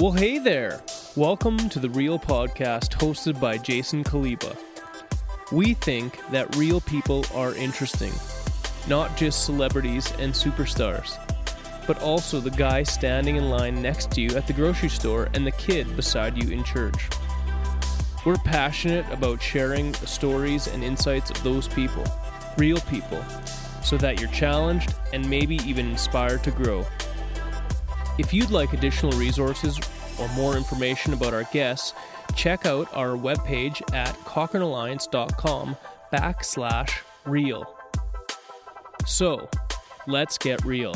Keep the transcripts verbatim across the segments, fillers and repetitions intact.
Well, hey there. Welcome to the Real Podcast hosted by Jason Kaliba. We think that real people are interesting, not just celebrities and superstars, but also the guy standing in line next to you at the grocery store and the kid beside you in church. We're passionate about sharing the stories and insights of those people, real people, so that you're challenged and maybe even inspired to grow. If you'd like additional resources or more information about our guests, check out our webpage at cochranealliance.com backslash real. So, let's get real.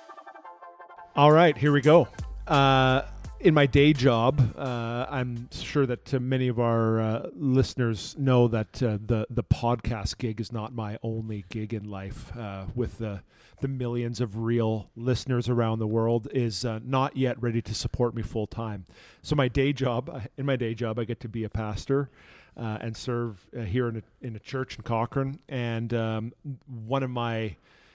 All right, here we go. Uh, in my day job, uh, I'm sure that uh, many of our uh, listeners know that uh, the the podcast gig is not my only gig in life. Uh, with the the millions of real listeners around the world, is uh, not yet ready to support me full time. So my day job, in my day job, I get to be a pastor uh, and serve uh, here in a, in a church in Cochrane. And um, one of my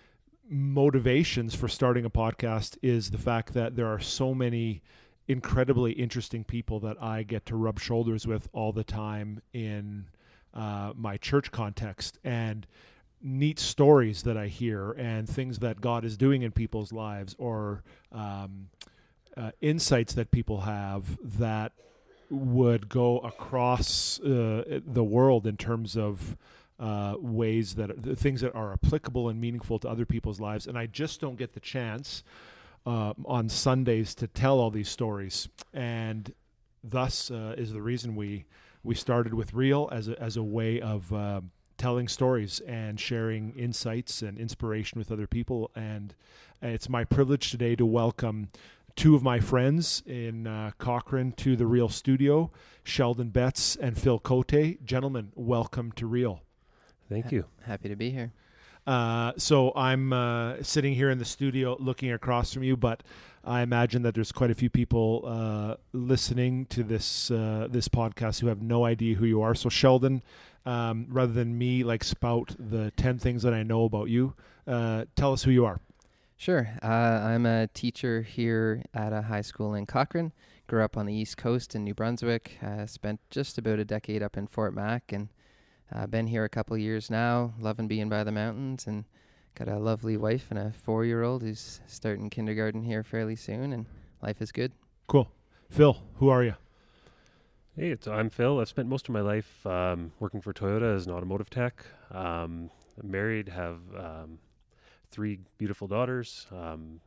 motivations for starting a podcast is the fact that there are so many incredibly interesting people that I get to rub shoulders with all the time in uh, my church context, and neat stories that I hear and things that God is doing in people's lives, or um, uh, insights that people have that would go across uh, the world in terms of uh, ways that the things that are applicable and meaningful to other people's lives. And I just don't get the chance uh, on Sundays to tell all these stories. And thus uh, is the reason we we started with Real as a, as a way of uh, telling stories and sharing insights and inspiration with other people. And it's my privilege today to welcome two of my friends in uh, Cochrane to the Real Studio, Sheldon Betts and Phil Cote. Gentlemen, welcome to Real. Thank you. Happy to be here. Uh, so I'm uh, sitting here in the studio looking across from you, but I imagine that there's quite a few people uh, listening to this uh, this podcast who have no idea who you are. So Sheldon, um, rather than me like spout the ten things that I know about you, uh, tell us who you are. Sure. Uh, I'm a teacher here at a high school in Cochrane. Grew up on the East Coast in New Brunswick. Uh, spent just about a decade up in Fort Mac, and I've uh, been here a couple years now, loving being by the mountains, and got a lovely wife and a four-year-old who's starting kindergarten here fairly soon, and life is good. Cool. Phil, who are you? Hey, it's, I'm Phil. I've spent most of my life um, working for Toyota as an automotive tech. Um, I'm married, have um, three beautiful daughters. Um,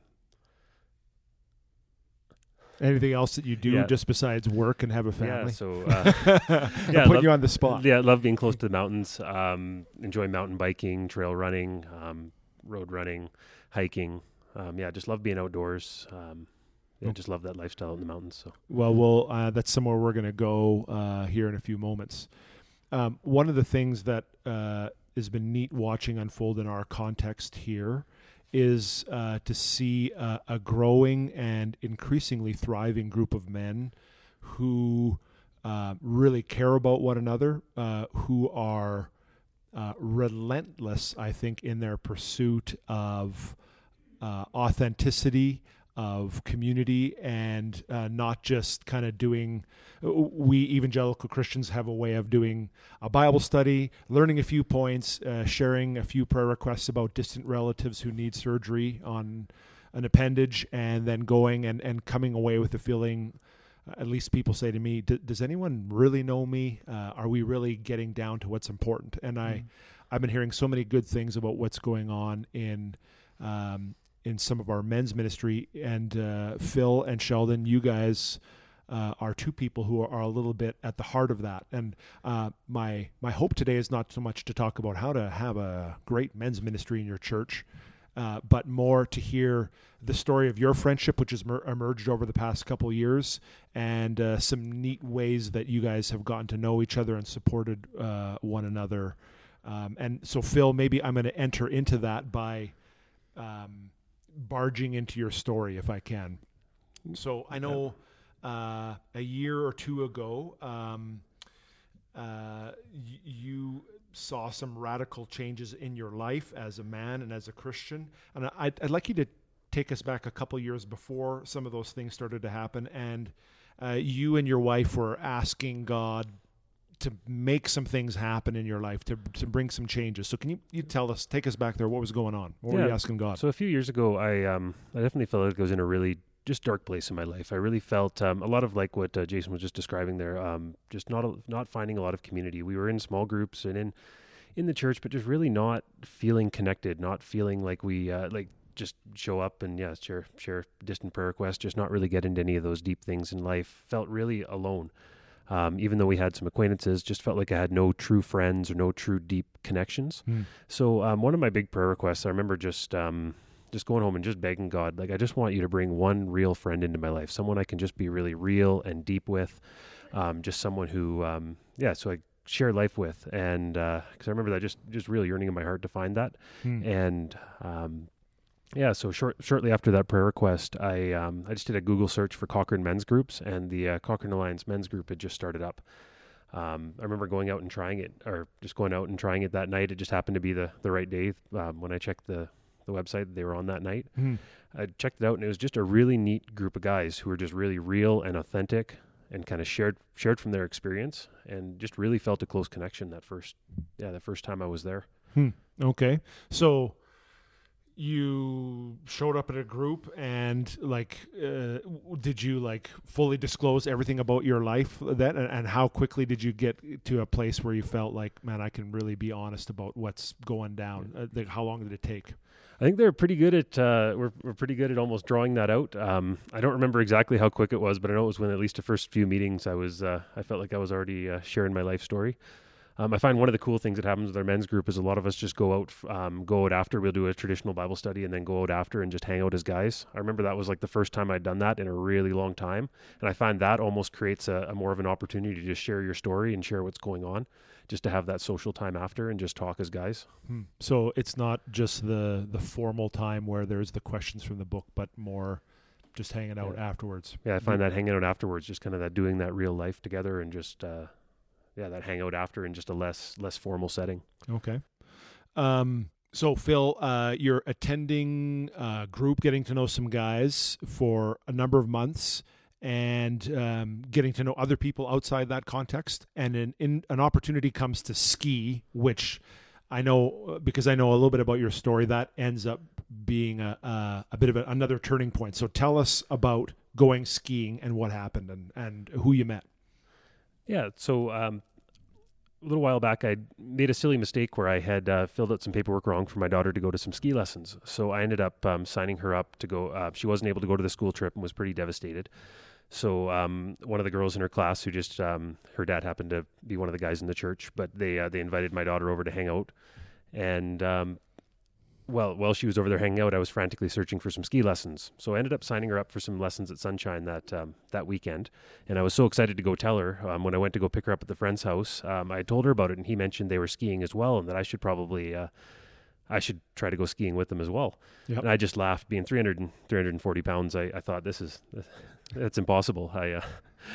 Anything else that you do yeah. just besides work and have a family? Yeah, so uh, I'm yeah, putting love, you on the spot. Yeah, I love being close to the mountains. Um, enjoy mountain biking, trail running, um, road running, hiking. Um, yeah, just love being outdoors. Um, yeah, just love that lifestyle in the mountains. So well, we'll uh, that's somewhere we're going to go uh, here in a few moments. Um, one of the things that uh, has been neat watching unfold in our context here is uh, to see uh, a growing and increasingly thriving group of men who uh, really care about one another, uh, who are uh, relentless, I think, in their pursuit of uh, authenticity, of community, and uh, not just kind of doing, we evangelical Christians have a way of doing a Bible study, learning a few points, uh, sharing a few prayer requests about distant relatives who need surgery on an appendage, and then going and, and coming away with the feeling, at least people say to me, does anyone really know me? Uh, are we really getting down to what's important? And I, mm. I've been hearing so many good things about what's going on in um, in some of our men's ministry, and uh, Phil and Sheldon, you guys uh, are two people who are, are a little bit at the heart of that. And uh, my my hope today is not so much to talk about how to have a great men's ministry in your church, uh, but more to hear the story of your friendship, which has mer- emerged over the past couple years, and uh, some neat ways that you guys have gotten to know each other and supported uh, one another. Um, and so, Phil, maybe I'm going to enter into that by Um, barging into your story, if I can. So I know uh, a year or two ago, um, uh, y- you saw some radical changes in your life as a man and as a Christian. And I'd, I'd like you to take us back a couple years before some of those things started to happen, and uh, you and your wife were asking God to make some things happen in your life, to to bring some changes. So can you, you tell us, take us back there, what was going on? What yeah. were you asking God? So a few years ago, I um I definitely felt like I was in a really just dark place in my life. I really felt um, a lot of like what uh, Jason was just describing there, um, just not a, not finding a lot of community. We were in small groups and in in the church, but just really not feeling connected, not feeling like we uh, like just show up and yeah, share share distant prayer requests, just not really get into any of those deep things in life. Felt really alone. Um, even though we had some acquaintances, just felt like I had no true friends or no true deep connections. Mm. So um, one of my big prayer requests, I remember just um, just going home and just begging God, like, I just want you to bring one real friend into my life, someone I can just be really real and deep with, um, just someone who, um, yeah, so I share life with. And because uh, I remember that just, just really yearning in my heart to find that. Mm. And um, yeah, so short, shortly after that prayer request, I um, I just did a Google search for Cochrane men's groups, and the uh, Cochrane Alliance men's group had just started up. Um, I remember going out and trying it, or just going out and trying it that night. It just happened to be the, the right day. Um, when I checked the, the website, they were on that night. Mm. I checked it out, and it was just a really neat group of guys who were just really real and authentic, and kind of shared shared from their experience, and just really felt a close connection that first, yeah, the first time I was there. Hmm. Okay, so you showed up at a group, and like, uh, did you like fully disclose everything about your life then? And, and how quickly did you get to a place where you felt like, man, I can really be honest about what's going down? Uh, like, how long did it take? I think they're pretty good at, uh, we're, we're pretty good at almost drawing that out. Um, I don't remember exactly how quick it was, but I know it was when at least the first few meetings I was, uh, I felt like I was already uh, sharing my life story. Um, I find one of the cool things that happens with our men's group is a lot of us just go out, um, go out after. We'll do a traditional Bible study and then go out after and just hang out as guys. I remember that was like the first time I'd done that in a really long time. And I find that almost creates a, a more of an opportunity to just share your story and share what's going on, just to have that social time after and just talk as guys. Hmm. So it's not just the, the formal time where there's the questions from the book, but more just hanging out yeah. afterwards. Yeah, I find that hanging out afterwards, just kind of that doing that real life together and just... Uh, Yeah, that hangout after in just a less less formal setting. Okay. Um, so, Phil, uh, you're attending a group, getting to know some guys for a number of months, and um, getting to know other people outside that context. And an, in, an opportunity comes to ski, which I know, because I know a little bit about your story, that ends up being a, a, a bit of a, another turning point. So tell us about going skiing and what happened and, and who you met. Yeah, so um, a little while back, I made a silly mistake where I had uh, filled out some paperwork wrong for my daughter to go to some ski lessons. So I ended up um, signing her up to go. Uh, she wasn't able to go to the school trip and was pretty devastated. So um, one of the girls in her class who just, um, her dad happened to be one of the guys in the church, but they uh, they invited my daughter over to hang out. And um, well, while she was over there hanging out, I was frantically searching for some ski lessons. So I ended up signing her up for some lessons at Sunshine that um, that weekend. And I was so excited to go tell her. Um, when I went to go pick her up at the friend's house, um, I told her about it, and he mentioned they were skiing as well, and that I should probably, uh, I should try to go skiing with them as well. Yep. And I just laughed. Being three hundred, three hundred forty pounds, I, I thought, this is, that's impossible. I, uh,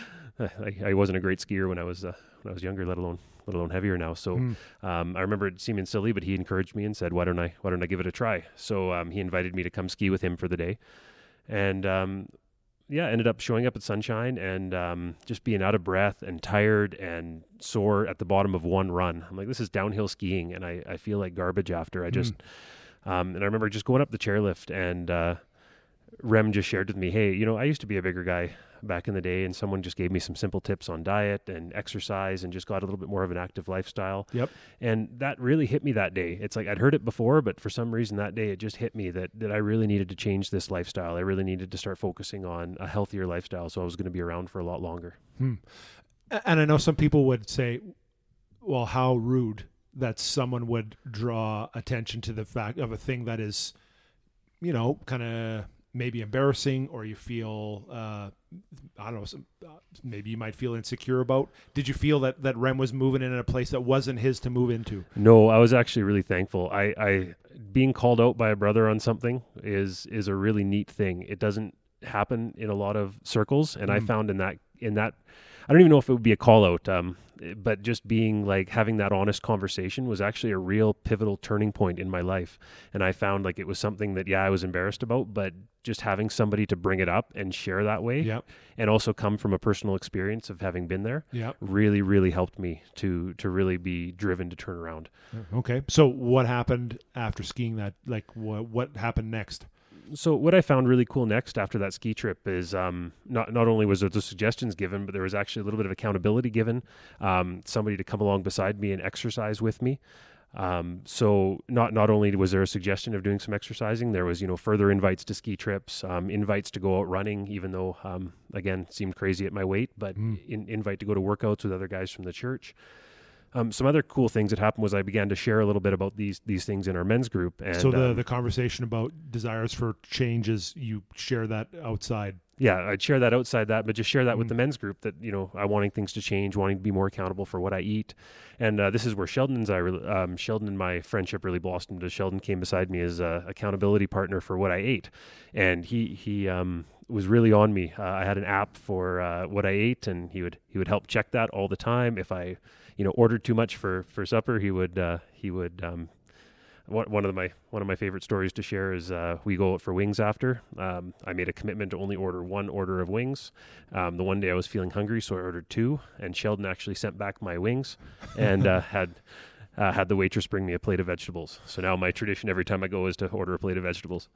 I, I wasn't a great skier when I was uh, when I was younger, let alone let alone heavier now. So mm. um, I remember it seeming silly, but he encouraged me and said, why don't I, why don't I give it a try? So um, he invited me to come ski with him for the day. And um, yeah, ended up showing up at Sunshine and um, just being out of breath and tired and sore at the bottom of one run. I'm like, this is downhill skiing, and I, I feel like garbage after. I just, mm. um, and I remember just going up the chairlift, and uh, Rem just shared with me, hey, you know, I used to be a bigger guy back in the day, and someone just gave me some simple tips on diet and exercise and just got a little bit more of an active lifestyle. Yep. And that really hit me that day. It's like I'd heard it before, but for some reason that day it just hit me that, that I really needed to change this lifestyle. I really needed to start focusing on a healthier lifestyle, so I was going to be around for a lot longer. Hmm. And I know some people would say, well, how rude that someone would draw attention to the fact of a thing that is, you know, kind of maybe embarrassing, or you feel, uh, I don't know, some, uh, maybe you might feel insecure about. Did you feel that, that Rem was moving in a place that wasn't his to move into? No, I was actually really thankful. I, I being called out by a brother on something is is a really neat thing. It doesn't happen in a lot of circles, and mm. I found in that in that, I don't even know if it would be a call out, um, but just being like having that honest conversation was actually a real pivotal turning point in my life. And I found like it was something that, yeah, I was embarrassed about, but just having somebody to bring it up and share that way, Yep. and also come from a personal experience of having been there, Yep. really, really helped me to to really be driven to turn around. Okay. So what happened after skiing that? Like what what happened next? So what I found really cool next after that ski trip is um, not not only was there the suggestions given, but there was actually a little bit of accountability given. Um, somebody to come along beside me and exercise with me. Um, so not not only was there a suggestion of doing some exercising, there was, you know, further invites to ski trips, um, invites to go out running, even though, um, again, seemed crazy at my weight, but Mm. in, invite to go to workouts with other guys from the church. Um, some other cool things that happened was I began to share a little bit about these these things in our men's group. And So the, um, the conversation about desires for changes, you share that outside. yeah, I'd share that outside that, but just share that with Mm. the men's group that, you know, I wanting things to change, wanting to be more accountable for what I eat. And uh, this is where Sheldon and I, really, um, Sheldon and my friendship really blossomed. As Sheldon came beside me as a accountability partner for what I ate. And he, he, um, was really on me. Uh, I had an app for uh, what I ate, and he would, he would help check that all the time. If I, you know, ordered too much for, for supper, he would, uh, he would, um, One one of my one of my favorite stories to share is uh, we go out for wings after. Um, I made a commitment to only order one order of wings. Um, the one day I was feeling hungry, so I ordered two. And Sheldon actually sent back my wings, and uh, had uh, had the waitress bring me a plate of vegetables. So now my tradition every time I go is to order a plate of vegetables.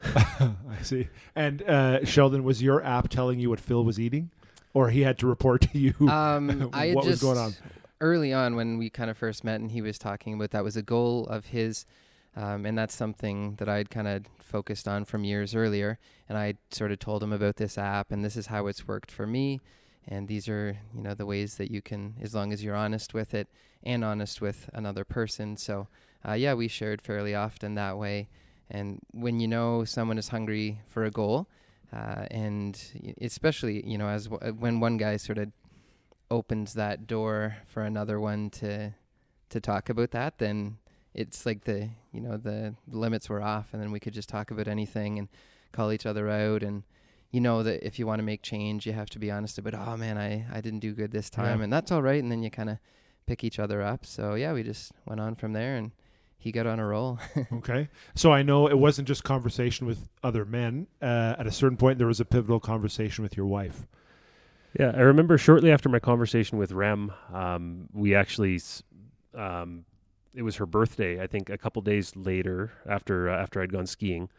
I see. And uh, Sheldon, was your app telling you what Phil was eating, or he had to report to you Um, I had what was just, going on? early on when we kind of first met and he was talking about that was a goal of his. Um, and that's something that I'd kind of focused on from years earlier. And I sort of told him about this app, and this is how it's worked for me. And these are, you know, the ways that you can, as long as you're honest with it and honest with another person. So, uh, yeah, we shared fairly often that way. And when you know someone is hungry for a goal, uh, and especially, you know, as w- when one guy sort of opens that door for another one to to talk about that, then it's like the, you know, the limits were off, and then we could just talk about anything and call each other out. And you know that if you want to make change, you have to be honest about, oh man, I, I didn't do good this time, Yeah. and that's all right. And then you kind of pick each other up. So yeah, we just went on from there, and he got on a roll. Okay. So I know it wasn't just conversation with other men. Uh, at a certain point, there was a pivotal conversation with your wife. Yeah, I remember shortly after my conversation with Rem, um, we actually, s- um, it was her birthday, I think a couple days later after uh, after I'd gone skiing.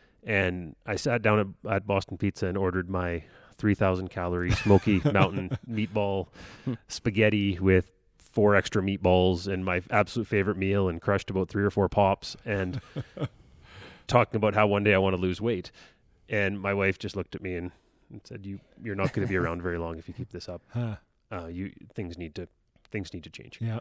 And I sat down at, at Boston Pizza and ordered my three thousand calorie Smoky Mountain meatball spaghetti with four extra meatballs and my absolute favorite meal, and crushed about three or four pops, and talking about how one day I want to lose weight. And my wife just looked at me and, and said, "You, you're not going to be around very long if you keep this up. Huh. Uh, you things need to things need to change." Yeah.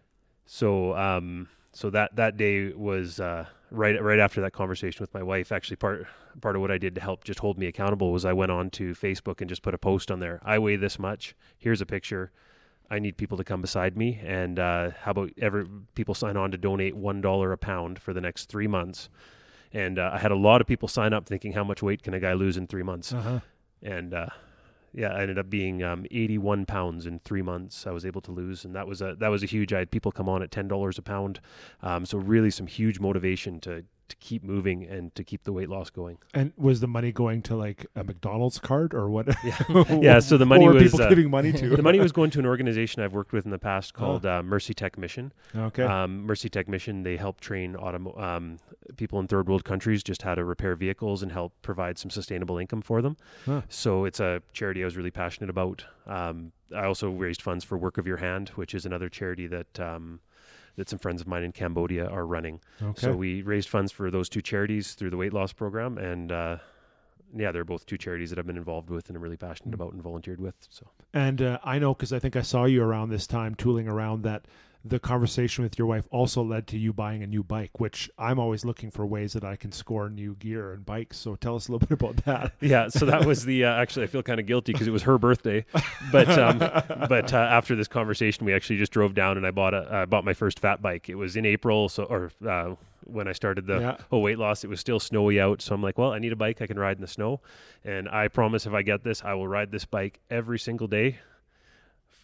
So, um, so that, that day was, uh, right, right after that conversation with my wife. Actually, part, part of what I did to help just hold me accountable was I went on to Facebook and just put a post on there. I weigh this much. Here's a picture. I need people to come beside me. And, uh, how about ever people sign on to donate one dollar a pound for the next three months. And, uh, I had a lot of people sign up thinking, how much weight can a guy lose in three months? Uh-huh. And, uh, yeah, I ended up being um, eighty-one pounds in three months. I was able to lose, and that was a that was a huge. I had people come on at ten dollars a pound, um, so really some huge motivation to to keep moving and to keep the weight loss going. And was the money going to like a McDonald's card or what? Yeah, yeah. So the money what were was people uh, giving money to? the money was going to an organization I've worked with in the past called uh, Mercy Tech Mission. Okay. Um, Mercy Tech Mission, they help train autom- um, people in third world countries just how to repair vehicles and help provide some sustainable income for them. Huh. So it's a charity I was really passionate about. Um, I also raised funds for Work of Your Hand, which is another charity that um, that some friends of mine in Cambodia are running. Okay. So we raised funds for those two charities through the weight loss program, and uh, yeah, they're both two charities that I've been involved with and I'm really passionate about and volunteered with. So. And uh, I know, because I think I saw you around this time tooling around, that the conversation with your wife also led to you buying a new bike, which I'm always looking for ways that I can score new gear and bikes. So tell us a little bit about that. Yeah, so that was the, uh, actually I feel kind of guilty because it was her birthday, but um, but uh, after this conversation, we actually just drove down and I bought a, I bought my first fat bike. It was in April, so or uh, when I started the Yeah. whole weight loss, it was still snowy out. So I'm like, well, I need a bike I can ride in the snow. And I promise if I get this, I will ride this bike every single day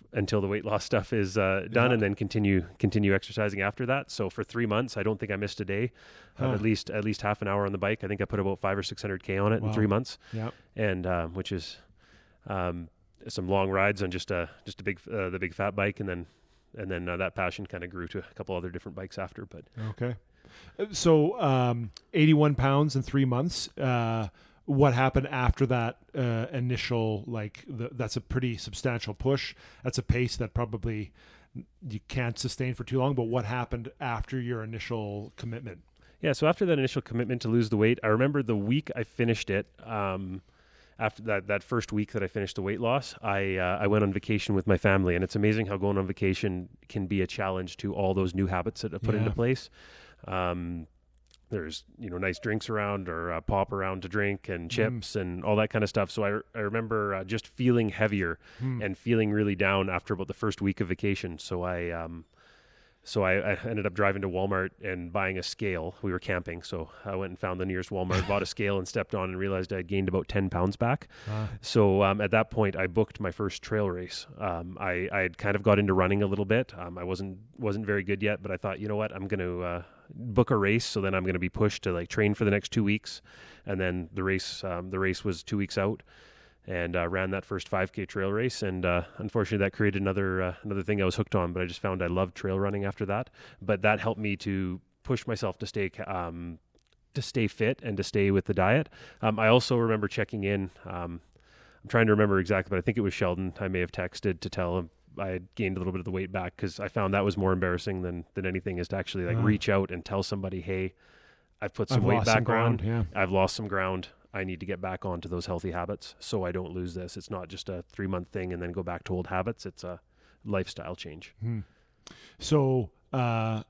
until the weight loss stuff is uh, done, Yeah. and then continue continue exercising after that. So for three months, I don't think I missed a day. Huh. Uh, at least at least half an hour on the bike. I think I put about five or six hundred k on it Wow. in three months, Yeah. and um, which is um, some long rides on just a just a big uh, the big fat bike, and then and then uh, that passion kind of grew to a couple other different bikes after. But Okay. Uh, So, um, eighty-one pounds in three months. Uh, what happened after that uh, initial, like, the, that's a pretty substantial push. That's a pace that probably you can't sustain for too long. But what happened after your initial commitment? yeah, so after that initial commitment to lose the weight, I remember the week I finished it. Um, after that, that first week that I finished the weight loss, I uh, I went on vacation with my family, and it's amazing how going on vacation can be a challenge to all those new habits that I put Yeah. into place. Um, there's you know nice drinks around, or uh, pop around to drink, and chips and all that kind of stuff. So I I remember uh, just feeling heavier Hmm. and feeling really down after about the first week of vacation. So I um so I, I ended up driving to Walmart and buying a scale. We were camping, so I went and found the nearest Walmart, bought a scale, and stepped on, and realized I'd gained about ten pounds back. Uh, So um, at that point, I booked my first trail race. Um, I I had kind of got into running a little bit. Um, I wasn't wasn't very good yet, but I thought, you know what, I'm going to uh, book a race. So then I'm going to be pushed to like train for the next two weeks, and then the race um, the race was two weeks out, and uh, ran that first five K trail race. And uh, unfortunately, that created another uh, another thing I was hooked on. But I just found I loved trail running after that. But that helped me to push myself to stay. Um, to stay fit and to stay with the diet. Um, I also remember checking in. Um, I'm trying to remember exactly, but I think it was Sheldon. I may have texted to tell him I had gained a little bit of the weight back, because I found that was more embarrassing than than anything, is to actually like Uh. reach out and tell somebody, hey, I've put some I've weight lost back some ground. on. Yeah. I've lost some ground. I need to get back onto those healthy habits so I don't lose this. It's not just a three month thing and then go back to old habits. It's a lifestyle change. Hmm. So, uh,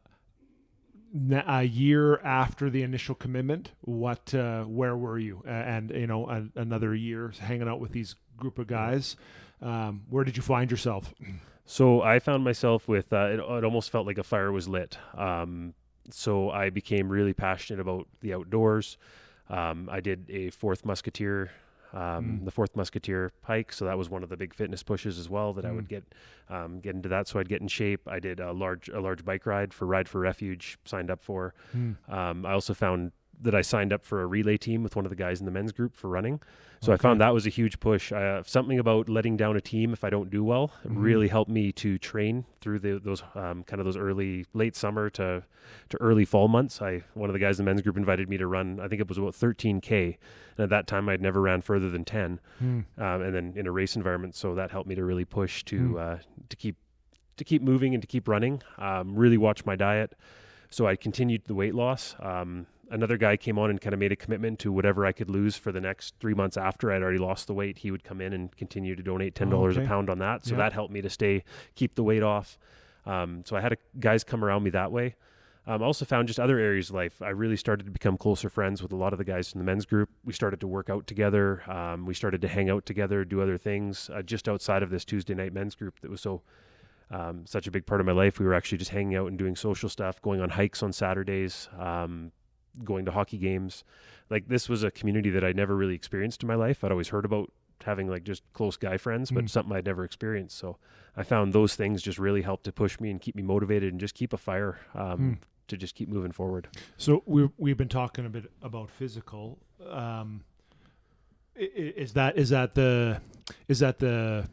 n- a year after the initial commitment, what, uh, where were you? Uh, and, you know, a, another year hanging out with these group of guys. Um, where did you find yourself? So I found myself with, uh, it, it almost felt like a fire was lit. Um, so I became really passionate about the outdoors. Um, I did a Fourth Musketeer, um, Mm. the Fourth Musketeer hike. So that was one of the big fitness pushes as well that I Mm. would get, um, get into that. So I'd get in shape. I did a large, a large bike ride for Ride for Refuge, signed up for. Hmm. Um, I also found that I signed up for a relay team with one of the guys in the men's group for running. So I Okay. found that was a huge push. Uh, something about letting down a team if I don't do well Mhm. really helped me to train through the, those um, kind of those early, late summer to to early fall months. I one of the guys in the men's group invited me to run. I think it was about thirteen K, and at that time I'd never ran further than ten. Hmm. Um, and then in a race environment, so that helped me to really push to Hmm. uh, to keep to keep moving and to keep running. Um, really watch my diet. So I continued the weight loss. Um, another guy came on and kind of made a commitment to whatever I could lose for the next three months after I'd already lost the weight. He would come in and continue to donate ten dollars okay. a pound on that. So Yeah. that helped me to stay, keep the weight off. Um, so I had a, guys come around me that way. Um, I also found just other areas of life. I really started to become closer friends with a lot of the guys in the men's group. We started to work out together. Um, we started to hang out together, do other things uh, just outside of this Tuesday night men's group that was so um, such a big part of my life. We were actually just hanging out and doing social stuff, going on hikes on Saturdays, um, going to hockey games. Like, this was a community that I'd never really experienced in my life. I'd always heard about having like just close guy friends, but Mm. something I'd never experienced. So I found those things just really helped to push me and keep me motivated and just keep a fire um, Mm. to just keep moving forward. So we we've been talking a bit about physical. Um, i- i- is that is that the is that the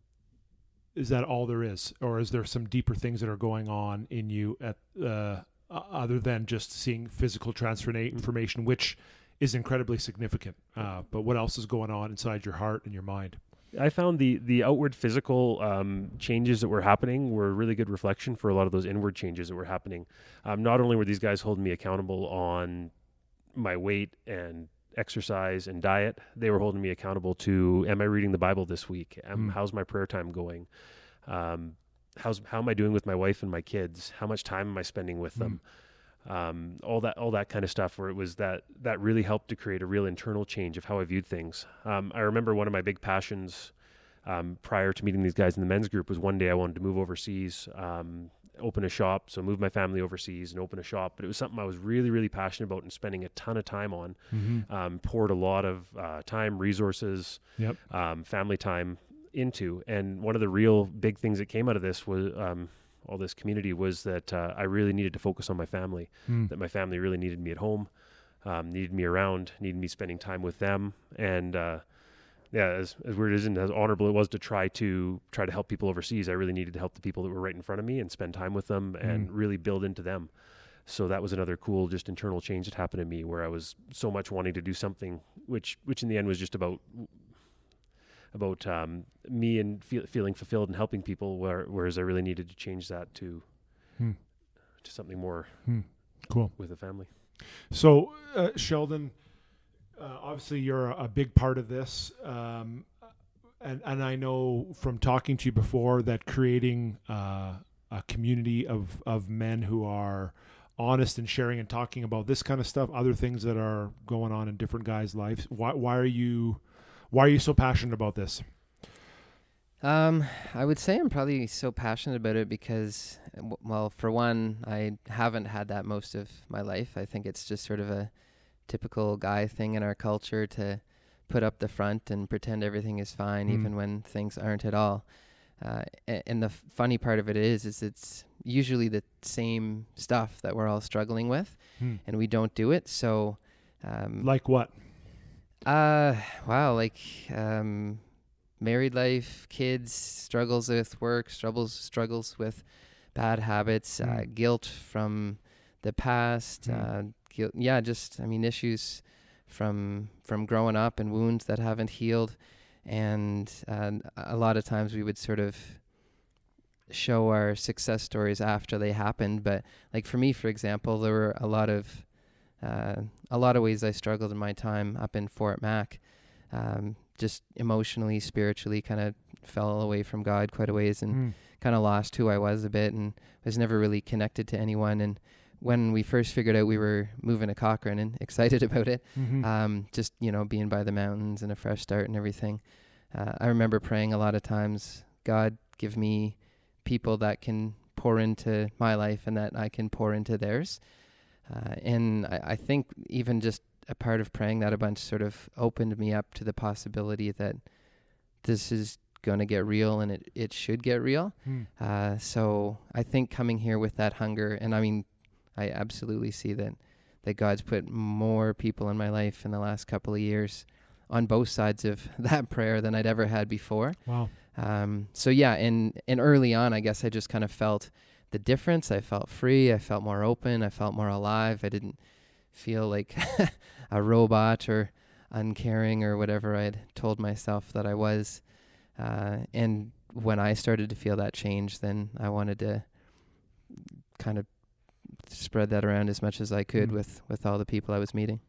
is that all there is, or is there some deeper things that are going on in you at uh, o- other than just seeing physical transformation, which is incredibly significant? Uh, but what else is going on inside your heart and your mind? I found the the outward physical um, changes that were happening were a really good reflection for a lot of those inward changes that were happening. Um, not only were these guys holding me accountable on my weight and exercise and diet, they were holding me accountable to, am I reading the Bible this week? Um, Mm. How's my prayer time going? Um, how's how am I doing with my wife and my kids? How much time am I spending with them? Um, all that, all that kind of stuff, where it was that, that really helped to create a real internal change of how I viewed things. Um, I remember one of my big passions, um, prior to meeting these guys in the men's group, was one day I wanted to move overseas, um, open a shop. So move my family overseas and open a shop. But it was something I was really, really passionate about and spending a ton of time on. Mm-hmm. Um, poured a lot of, uh, time, resources, Yep. um, family time. into. And one of the real big things that came out of this was um, all this community was that uh, I really needed to focus on my family, Mm. that my family really needed me at home, um, needed me around, needed me spending time with them. And uh, yeah, as, as weird as and as honorable it was to try to try to help people overseas, I really needed to help the people that were right in front of me and spend time with them and Mm. really build into them. So that was another cool, just internal change that happened in me, where I was so much wanting to do something, which, which in the end was just about, about um, me and feel, feeling fulfilled and helping people. Where, whereas I really needed to change that to, Hmm. to something more Hmm. Cool. with the family. So, uh, Sheldon, uh, obviously you're a, a big part of this, um, and and I know from talking to you before that creating uh, a community of of men who are honest and sharing and talking about this kind of stuff, other things that are going on in different guys' lives. Why why are you why are you so passionate about this? Um, I would say I'm probably so passionate about it because, w- well, for one, I haven't had that most of my life. I think it's just sort of a typical guy thing in our culture to put up the front and pretend everything is fine, Mm. even when things aren't at all. Uh, a- and the f- funny part of it is, is it's usually the same stuff that we're all struggling with, Hmm. and we don't do it. So, um, Like what? uh, wow, like, um, married life, kids, struggles with work, struggles, struggles with bad habits, uh, Mm. guilt from the past, Mm. uh, guilt, yeah, just, I mean, issues from, from growing up and wounds that haven't healed. And, uh, a lot of times we would sort of show our success stories after they happened. But like for me, for example, there were a lot of, uh, a lot of ways I struggled in my time up in Fort Mac. Um, just emotionally, spiritually, kind of fell away from God quite a ways and Hmm. kind of lost who I was a bit and was never really connected to anyone. And when we first figured out we were moving to Cochrane and excited about it, Mhm. um, just, you know, being by the mountains and a fresh start and everything, uh, I remember praying a lot of times, God, give me people that can pour into my life and that I can pour into theirs. Uh, and I, I think even just a part of praying that a bunch sort of opened me up to the possibility that this is going to get real and it, it should get real. Hmm. Uh, so I think coming here with that hunger, and I mean, I absolutely see that, that God's put more people in my life in the last couple of years on both sides of that prayer than I'd ever had before. Wow. Um, so yeah, and, and early on, I guess I just kind of felt the difference. I felt free. I felt more open. I felt more alive. I didn't feel like a robot or uncaring or whatever I'd told myself that I was. Uh, and when I started to feel that change, then I wanted to kind of spread that around as much as I could Mm. with, with all the people I was meeting.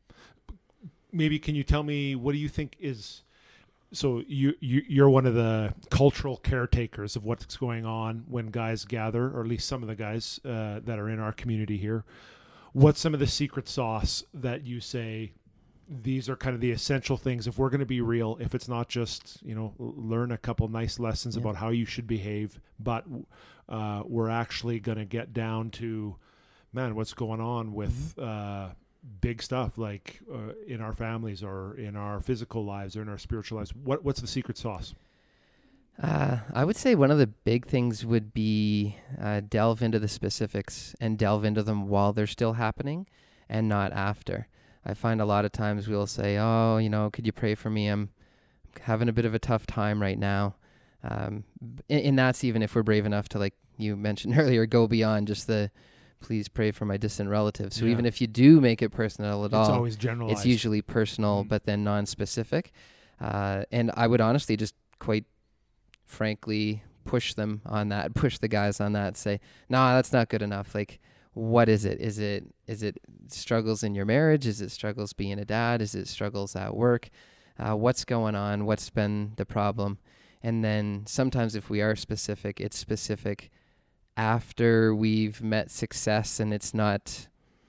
Maybe can you tell me, what do you think is, so you, you you're one of the cultural caretakers of what's going on when guys gather, or at least some of the guys uh, that are in our community here. What's some of the secret sauce that you say, these are kind of the essential things if we're going to be real, if it's not just, you know, l- learn a couple nice lessons Yeah. about how you should behave, but uh, we're actually going to get down to, man, what's going on with uh, big stuff like uh, in our families or in our physical lives or in our spiritual lives. What What's the secret sauce? Uh, I would say one of the big things would be uh, delve into the specifics and delve into them while they're still happening and not after. I find a lot of times we'll say, oh, you know, could you pray for me? I'm having a bit of a tough time right now. Um, and, and that's even if we're brave enough to, like you mentioned earlier, go beyond just the please pray for my distant relatives. So Yeah. even if you do make it personal at It's all, always generalized. it's usually personal, Mm. but then non-specific. Uh, and I would honestly just quite frankly push them on that, push the guys on that, say, no, nah, that's not good enough. Like, what is it? Is it is it struggles in your marriage? Is it struggles being a dad? Is it struggles at work? Uh, what's going on? What's been the problem? And then sometimes if we are specific, it's specific after we've met success and it's not,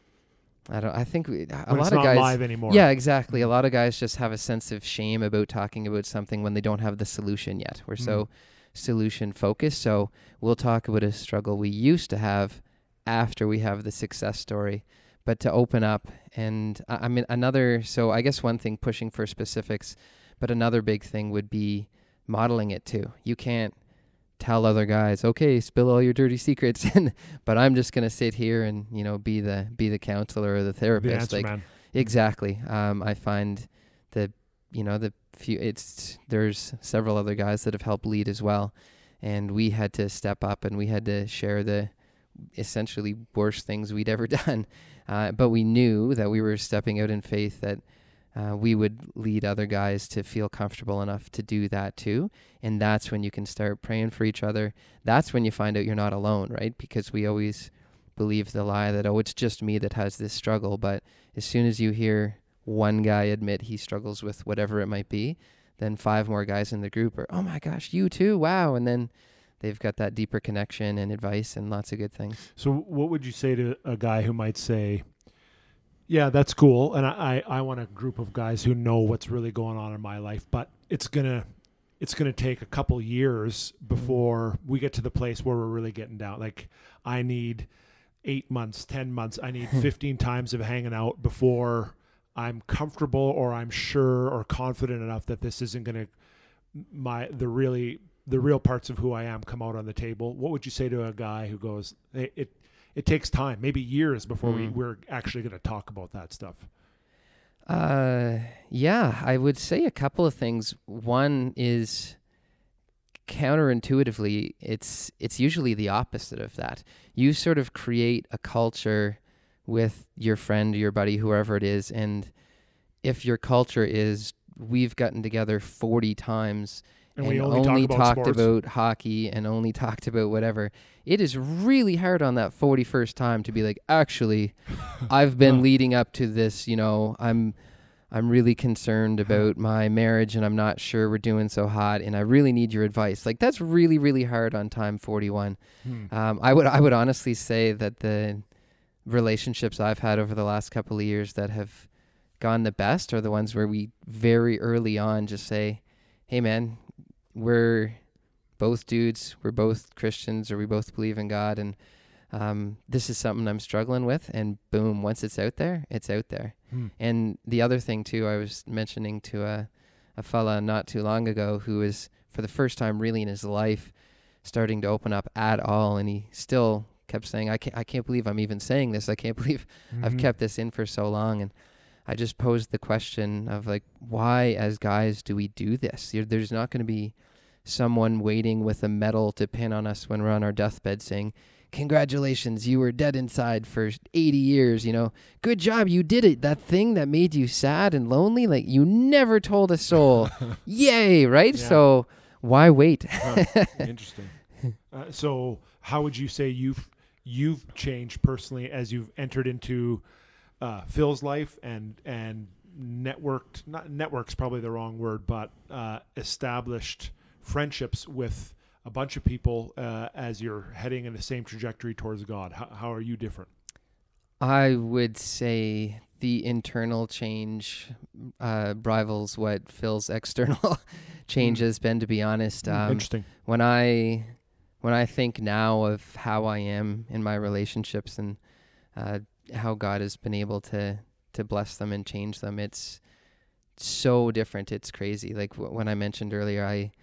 I don't, I think we, a when lot it's of not guys, live anymore. yeah, exactly. A lot of guys just have a sense of shame about talking about something when they don't have the solution yet. We're so Mm. solution focused. So we'll talk about a struggle we used to have after we have the success story. But to open up and I, I mean, another, so I guess one thing pushing for specifics, but another big thing would be modeling it too. You can't tell other guys, okay, spill all your dirty secrets, and but I'm just gonna sit here and, you know, be the be the counselor or the therapist. The answer like man. Exactly. Um, I find the you know the few it's there's several other guys that have helped lead as well, and we had to step up and we had to share the essentially worst things we'd ever done, uh, but we knew that we were stepping out in faith that. Uh, we would lead other guys to feel comfortable enough to do that too. And that's when you can start praying for each other. That's when you find out you're not alone, right? Because we always believe the lie that, oh, it's just me that has this struggle. But as soon as you hear one guy admit he struggles with whatever it might be, then five more guys in the group are, oh my gosh, you too, wow. And then they've got that deeper connection and advice and lots of good things. So what would you say to a guy who might say, yeah, that's cool, and I, I, I want a group of guys who know what's really going on in my life, but it's gonna it's gonna take a couple years before we get to the place where we're really getting down. Like, I need eight months, ten months, I need fifteen times of hanging out before I'm comfortable or I'm sure or confident enough that this isn't gonna my the really the real parts of who I am come out on the table. What would you say to a guy who goes, hey, it It takes time, maybe years before mm. we, we're actually going to talk about that stuff? Uh, yeah, I would say a couple of things. One is counterintuitively, it's it's usually the opposite of that. You sort of create a culture with your friend, your buddy, whoever it is, and if your culture is, we've gotten together forty times and, and we only, only talk about talked sports. about hockey and only talked about whatever, it is really hard on that forty-first time to be like, actually, I've been leading up to this, you know, I'm I'm really concerned about my marriage and I'm not sure we're doing so hot and I really need your advice. Like, that's really, really hard on time forty-one. Hmm. Um, I would I would honestly say that the relationships I've had over the last couple of years that have gone the best are the ones where we very early on just say, hey man, we're both dudes, we're both Christians, or we both believe in God, and um, this is something I'm struggling with, and boom, once it's out there, it's out there. Hmm. And the other thing too, I was mentioning to a, a fella not too long ago who is, for the first time really in his life, starting to open up at all, and he still kept saying, I can't, I can't believe I'm even saying this, I can't believe mm-hmm. I've kept this in for so long. And I just posed the question of like, why as guys do we do this? There's not going to be someone waiting with a medal to pin on us when we're on our deathbed saying, congratulations, you were dead inside for eighty years, you know, good job, you did it. That thing that made you sad and lonely, like you never told a soul. Yay, right? Yeah. So why wait? Huh, interesting. Uh, so how would you say you've you've changed personally as you've entered into uh, Phil's life and and networked, not network's probably the wrong word, but uh, established friendships with a bunch of people uh, as you're heading in the same trajectory towards God? How, how are you different? I would say the internal change uh, rivals what Phil's external change mm. has been, to be honest. Um, Interesting. When I when I think now of how I am in my relationships and uh, how God has been able to to bless them and change them, it's so different. It's crazy. Like w- when I mentioned earlier, I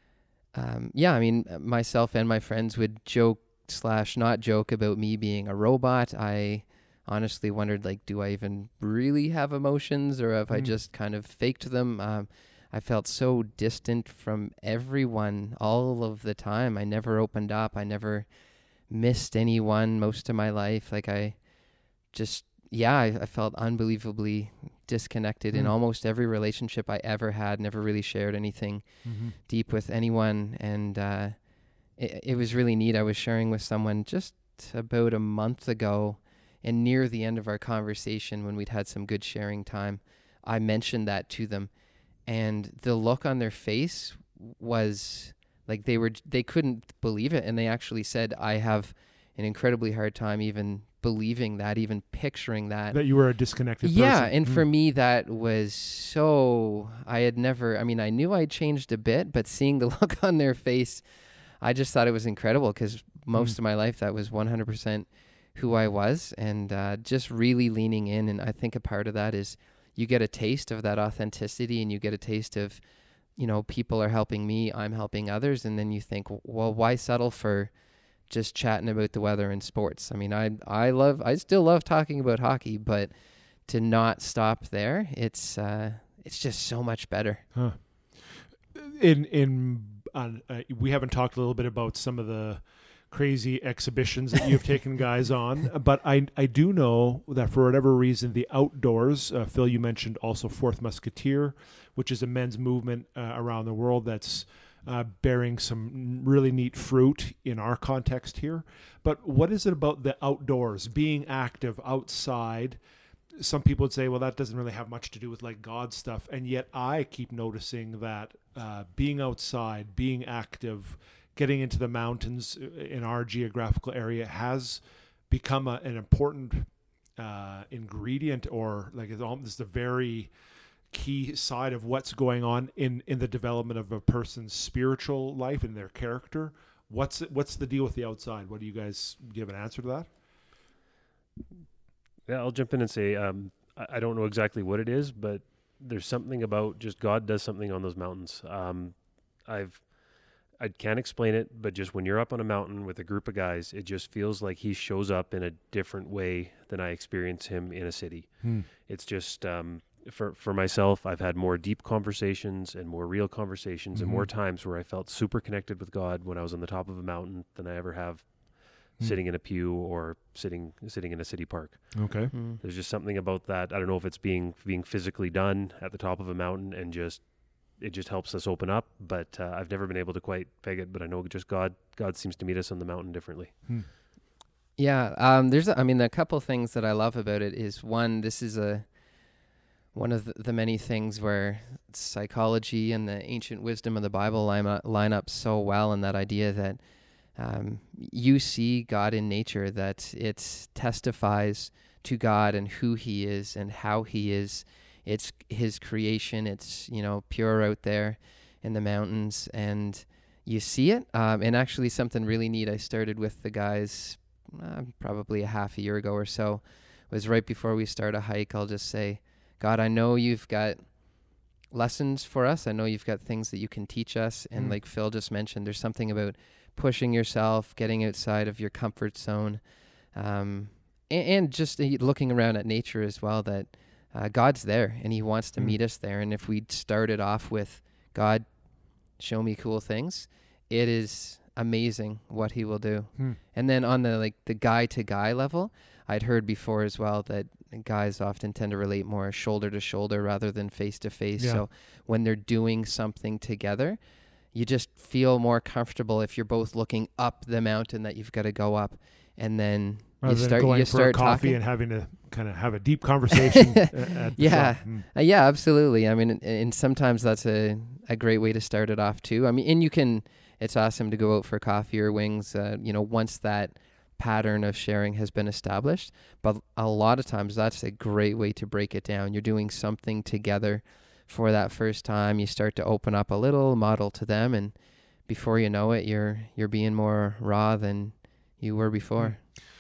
Um, yeah, I mean, myself and my friends would joke slash not joke about me being a robot. I honestly wondered, like, do I even really have emotions, or have mm. I just kind of faked them? Um, I felt so distant from everyone all of the time. I never opened up. I never missed anyone most of my life. Like, I just, yeah, I, I felt unbelievably disconnected mm. in almost every relationship I ever had. Never really shared anything mm-hmm. deep with anyone, and uh, it, it was really neat. I was sharing with someone just about a month ago, and near the end of our conversation, when we'd had some good sharing time, I mentioned that to them, and the look on their face was like they were they couldn't believe it, and they actually said, I have an incredibly hard time even believing that, even picturing that. That you were a disconnected yeah, person. Yeah, and mm. for me, that was so, I had never, I mean, I knew I'd changed a bit, but seeing the look on their face, I just thought it was incredible, because most mm. of my life, that was one hundred percent who I was, and uh, just really leaning in. And I think a part of that is you get a taste of that authenticity, and you get a taste of you know, people are helping me, I'm helping others. And then you think, well, why settle for just chatting about the weather and sports? I mean, I I love, I still love talking about hockey, but to not stop there, it's uh, it's just so much better. Huh. In in uh, uh, we haven't talked a little bit about some of the crazy exhibitions that you've taken guys on, but I I do know that for whatever reason, the outdoors, uh, Phil, you mentioned also Fourth Musketeer, which is a men's movement uh, around the world that's uh, bearing some really neat fruit in our context here. But what is it about the outdoors, being active outside? Some people would say, well, that doesn't really have much to do with like God stuff. And yet I keep noticing that uh, being outside, being active, getting into the mountains in our geographical area has become a, an important uh, ingredient, or like it's almost a very key side of what's going on in, in the development of a person's spiritual life and their character. What's what's the deal with the outside? What do you guys give an answer to that? Yeah, I'll jump in and say um, I, I don't know exactly what it is, but there's something about just God does something on those mountains. Um, I've I can't explain it, but just when you're up on a mountain with a group of guys, it just feels like he shows up in a different way than I experience him in a city. Hmm. It's just um, for for myself, I've had more deep conversations and more real conversations mm-hmm. and more times where I felt super connected with God when I was on the top of a mountain than I ever have sitting in a pew or sitting sitting in a city park. Okay. Mm. There's just something about that. I don't know if it's being being physically done at the top of a mountain and just it just helps us open up, but uh, I've never been able to quite peg it, but I know just God God seems to meet us on the mountain differently. Hmm. Yeah, um, there's a, I mean, a couple things that I love about it is, one, this is a one of the, the many things where psychology and the ancient wisdom of the Bible line up, line up so well in that idea that Um, you see God in nature, that it testifies to God and who he is and how he is. It's his creation. It's, you know, pure out there in the mountains, and you see it. Um, and actually something really neat I started with the guys uh, probably a half a year ago or so was right before we start a hike. I'll just say, God, I know you've got lessons for us. I know you've got things that you can teach us. And mm. like Phil just mentioned, there's something about pushing yourself, getting outside of your comfort zone, um, and, and just uh, looking around at nature as well, that uh, God's there and he wants to mm. meet us there. And if we started off with, God, show me cool things, it is amazing what he will do. Mm. And then on the like the guy to guy level, I'd heard before as well that guys often tend to relate more shoulder to shoulder rather than face to face. So when they're doing something together, you just feel more comfortable if you're both looking up the mountain that you've got to go up, and then rather you start than going you for start a coffee talking and having to kind of have a deep conversation. at the yeah, mm. uh, yeah, absolutely. I mean, and, and sometimes that's a a great way to start it off too. I mean, and you can. It's awesome to go out for coffee or wings. Uh, you know, once that pattern of sharing has been established, but a lot of times that's a great way to break it down. You're doing something together for that first time. You start to open up a little, model to them, and before you know it, you're you're being more raw than you were before.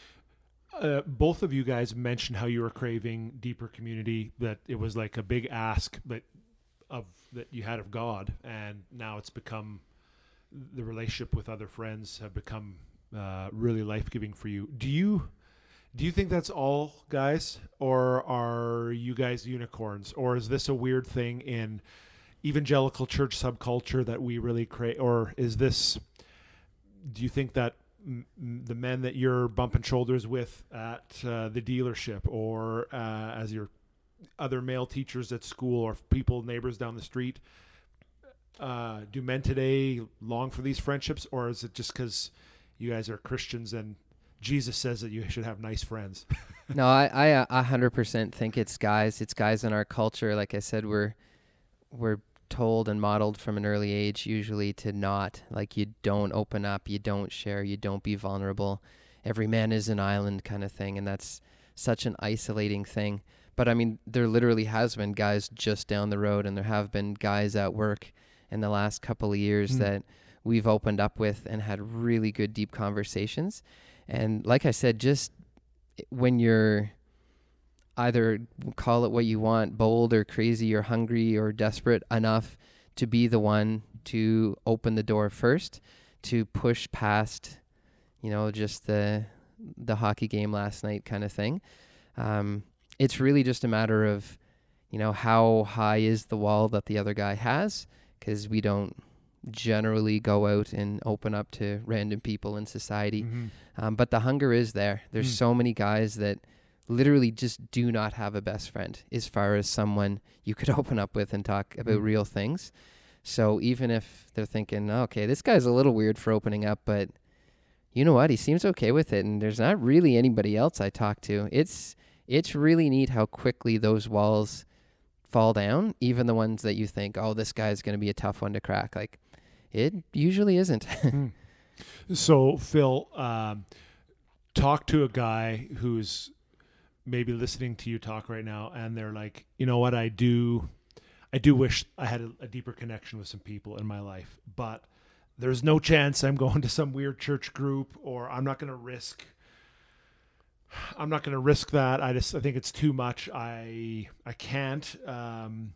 Uh, both of you guys mentioned how you were craving deeper community, that it was like a big ask that of that you had of God, and now it's become the relationship with other friends have become uh, really life-giving for you. Do you do you think that's all, guys, or are you guys unicorns, or is this a weird thing in evangelical church subculture that we really create, or is this? Do you think that m- the men that you're bumping shoulders with at uh, the dealership, or uh, as your other male teachers at school, or people, neighbors down the street, uh, do men today long for these friendships, or is it just because you guys are Christians and Jesus says that you should have nice friends? No, I, I a uh, hundred percent think it's guys. It's guys in our culture. Like I said, we're we're told and modeled from an early age usually to not, like, you don't open up, you don't share, you don't be vulnerable. Every man is an island kind of thing, and that's such an isolating thing. But I mean, there literally has been guys just down the road, and there have been guys at work in the last couple of years mm. that we've opened up with and had really good, deep conversations. And like I said, just when you're either, call it what you want, bold or crazy or hungry or desperate enough to be the one to open the door first, to push past, you know, just the the hockey game last night kind of thing. Um, it's really just a matter of, you know, how high is the wall that the other guy has, because we don't generally go out and open up to random people in society. Mm-hmm. Um, but the hunger is there. There's Mm. so many guys that literally just do not have a best friend as far as someone you could open up with and talk about Mm. real things. So even if they're thinking, okay, this guy's a little weird for opening up, but you know what? He seems okay with it, and there's not really anybody else I talk to. It's it's really neat how quickly those walls fall down, even the ones that you think, oh, this guy's going to be a tough one to crack. Like, it usually isn't. Mm. So, Phil, um, talk to a guy who's maybe listening to you talk right now, and they're like, you know what, I do, I do wish I had a, a deeper connection with some people in my life, but there's no chance I'm going to some weird church group, or I'm not going to risk. I'm not going to risk that. I just, I think it's too much. I, I can't. Um,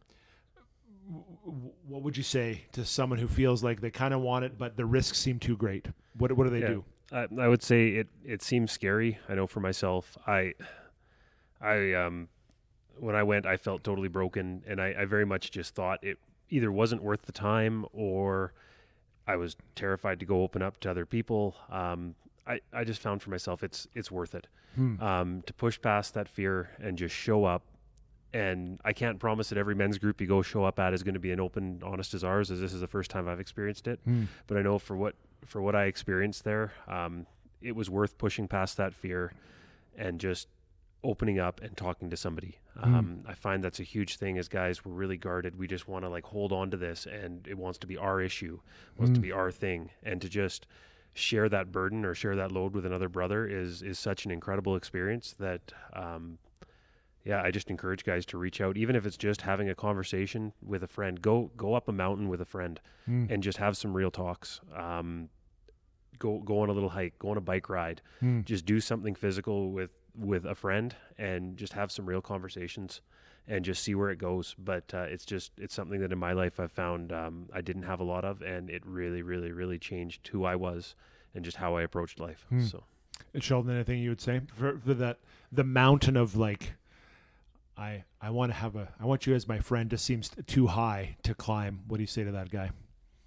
w- what would you say to someone who feels like they kind of want it, but the risks seem too great? What, what do they Yeah. do? I, I would say it, it seems scary. I know for myself, I, I, um, when I went, I felt totally broken, and I, I very much just thought it either wasn't worth the time, or I was terrified to go open up to other people. Um, I, I just found for myself, it's, it's worth it. Hmm. Um, to push past that fear and just show up. And I can't promise that every men's group you go show up at is going to be an open, honest as ours, as this is the first time I've experienced it. Hmm. But I know for what, for what I experienced there, um, it was worth pushing past that fear and just opening up and talking to somebody. Hmm. Um, I find that's a huge thing. As guys, we're really guarded. We just want to like hold on to this, and it wants to be our issue, wants Hmm. to be our thing. And to just share that burden or share that load with another brother is, is such an incredible experience that, um, yeah, I just encourage guys to reach out, even if it's just having a conversation with a friend. Go go up a mountain with a friend Hmm. and just have some real talks. Um, go go on a little hike, go on a bike ride, Hmm. just do something physical with with a friend, and just have some real conversations, and just see where it goes. But uh, it's just it's something that in my life I've found um, I didn't have a lot of, and it really, really, really changed who I was and just how I approached life. Hmm. So. And Sheldon, anything you would say for, for that, the mountain of like, I, I want to have a, I want you as my friend, just seems too high to climb. What do you say to that guy?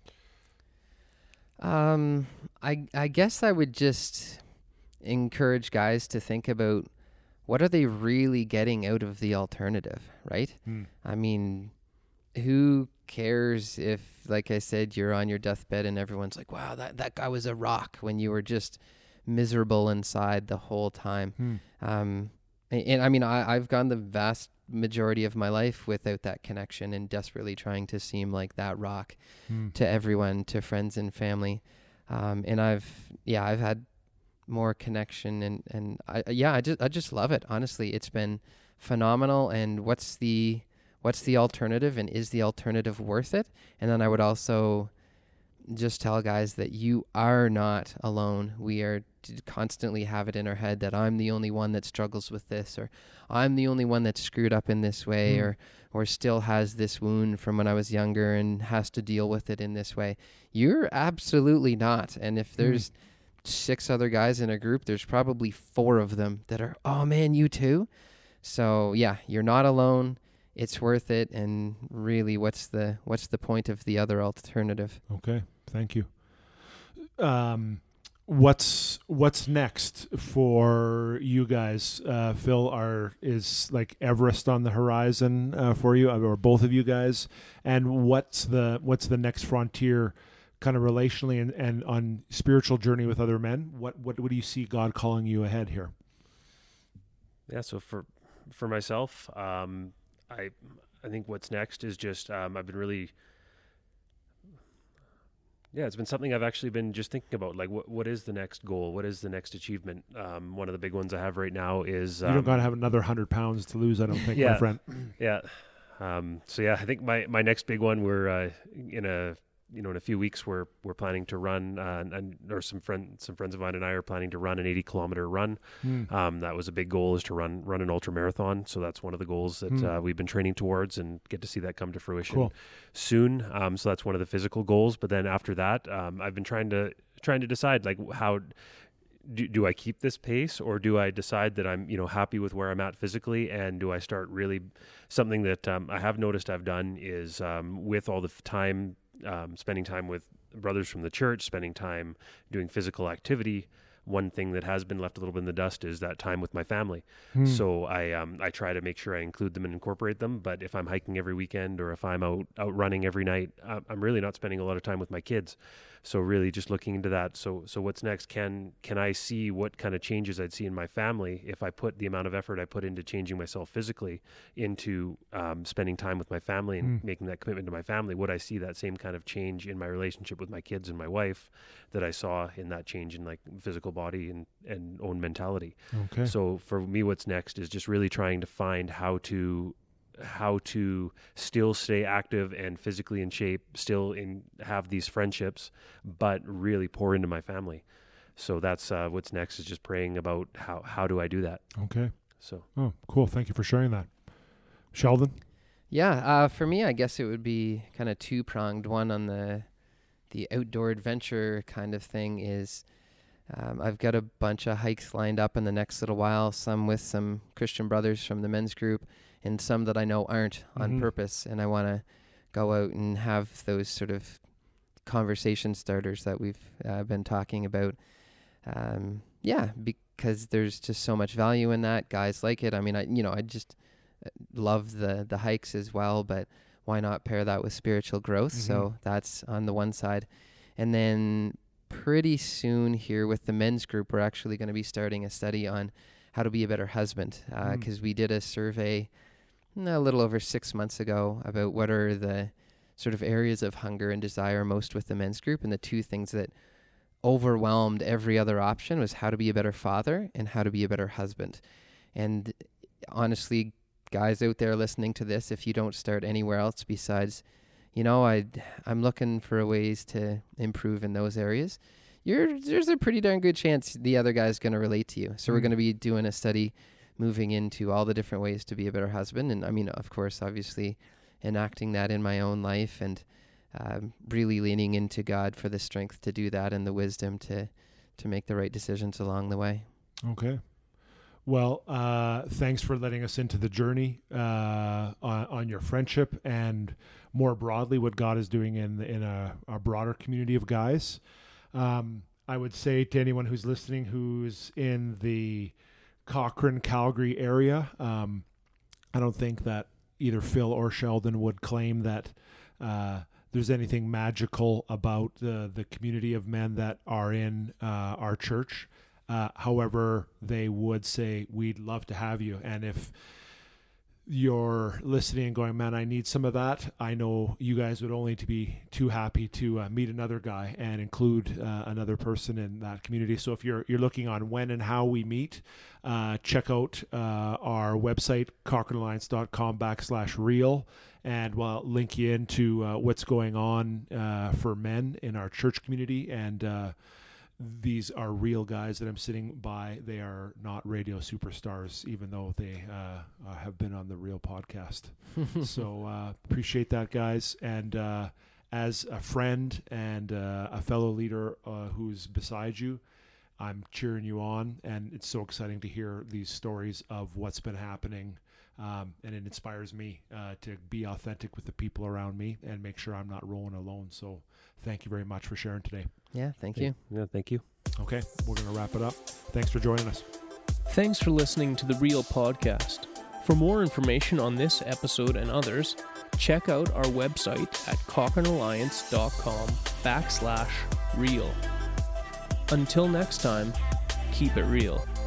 Um, I I guess I would just encourage guys to think about what are they really getting out of the alternative, right? Hmm. I mean, who cares if, like I said, you're on your deathbed and everyone's like, wow, that, that guy was a rock, when you were just miserable inside the whole time. Hmm. Um, and, and I mean, I, I've gone the vast majority of my life without that connection and desperately trying to seem like that rock Hmm. to everyone, to friends and family. Um, and I've, yeah, I've had more connection and, and I, yeah, I just, I just love it. Honestly, it's been phenomenal. And what's the, what's the alternative, and is the alternative worth it? And then I would also just tell guys that you are not alone. We are to constantly have it in our head that I'm the only one that struggles with this, or I'm the only one that's screwed up in this way, Mm. or or still has this wound from when I was younger and has to deal with it in this way. You're absolutely not. And if there's six other guys in a group, there's probably four of them that are, oh man, you too. So yeah, you're not alone. It's worth it. And really, what's the what's the point of the other alternative? Okay. Thank you. Um, what's what's next for you guys? Uh, Phil, are is like Everest on the horizon uh, for you, or both of you guys? And what's the what's the next frontier, kind of relationally and, and on spiritual journey with other men? What what what do you see God calling you ahead here? Yeah, so for for myself, um, I I think what's next is just um, I've been really, yeah, it's been something I've actually been just thinking about. Like, what what is the next goal? What is the next achievement? Um, one of the big ones I have right now is You um, don't got to have another hundred pounds to lose, I don't think, my Yeah. friend. yeah. Um, so yeah, I think my my next big one, we're uh, in a you know, in a few weeks we're we're planning to run, uh, and or some friend some friends of mine and I are planning to run an eighty kilometer run. Mm. Um, that was a big goal, is to run run an ultra marathon. So that's one of the goals that mm. uh, we've been training towards, and get to see that come to fruition cool. soon. Um, so that's one of the physical goals. But then after that, um, I've been trying to trying to decide, like, how do, do I keep this pace, or do I decide that I'm, you know, happy with where I'm at physically, and do I start really something that um, I have noticed I've done is um, with all the time. Um, spending time with brothers from the church, spending time doing physical activity. One thing that has been left a little bit in the dust is that time with my family. Hmm. So I um, I try to make sure I include them and incorporate them. But if I'm hiking every weekend, or if I'm out, out running every night, uh, I'm really not spending a lot of time with my kids. So really just looking into that. So so what's next? Can can I see what kind of changes I'd see in my family if I put the amount of effort I put into changing myself physically into um, spending time with my family and mm. making that commitment to my family? Would I see that same kind of change in my relationship with my kids and my wife that I saw in that change in like physical body and, and own mentality? Okay. So for me, what's next is just really trying to find how to how to still stay active and physically in shape, still in have these friendships, but really pour into my family. So that's uh, what's next, is just praying about how, how do I do that? Okay. So, oh, cool. Thank you for sharing that. Sheldon? Yeah. Uh, for me, I guess it would be kind of two pronged. One on the, the outdoor adventure kind of thing is, um, I've got a bunch of hikes lined up in the next little while, some with some Christian brothers from the men's group, and some that I know aren't on mm-hmm. purpose. And I want to go out and have those sort of conversation starters that we've uh, been talking about. Um, yeah, because there's just so much value in that. Guys like it. I mean, I you know, I just love the, the hikes as well, but why not pair that with spiritual growth? Mm-hmm. So that's on the one side. And then pretty soon here with the men's group, we're actually going to be starting a study on how to be a better husband, because uh, mm. we did a survey a little over six months ago about what are the sort of areas of hunger and desire most with the men's group. And the two things that overwhelmed every other option was how to be a better father and how to be a better husband. And honestly, guys out there listening to this, if you don't start anywhere else besides, you know, I I'm looking for ways to improve in those areas, you're there's a pretty darn good chance the other guy's going to relate to you. So mm. we're going to be doing a study moving into all the different ways to be a better husband. And I mean, of course, obviously enacting that in my own life, and um, really leaning into God for the strength to do that and the wisdom to, to make the right decisions along the way. Okay. Well, uh, thanks for letting us into the journey uh, on, on your friendship, and more broadly what God is doing in, in a, a broader community of guys. Um, I would say to anyone who's listening who's in the Cochrane, Calgary area, um, I don't think that either Phil or Sheldon would claim that uh, there's anything magical about the, the community of men that are in uh, our church. Uh, however, they would say, we'd love to have you. And if you're listening and going, man, I need some of that, I know you guys would only to be too happy to uh, meet another guy and include uh, another person in that community. So if you're you're looking on when and how we meet, uh, check out uh, our website, cochranealliance.com backslash real, and we'll link you into uh, what's going on uh, for men in our church community. And uh, these are real guys that I'm sitting by. They are not radio superstars, even though they uh, uh, have been on the Real podcast. So uh, appreciate that, guys. And uh, as a friend and uh, a fellow leader uh, who's beside you, I'm cheering you on. And it's so exciting to hear these stories of what's been happening. Um, and it inspires me uh, to be authentic with the people around me and make sure I'm not rolling alone. So thank you very much for sharing today. Yeah, thank you. Yeah, thank you. Okay, we're going to wrap it up. Thanks for joining us. Thanks for listening to the Real Podcast. For more information on this episode and others, check out our website at cochranealliance.com backslash real. Until next time, keep it real.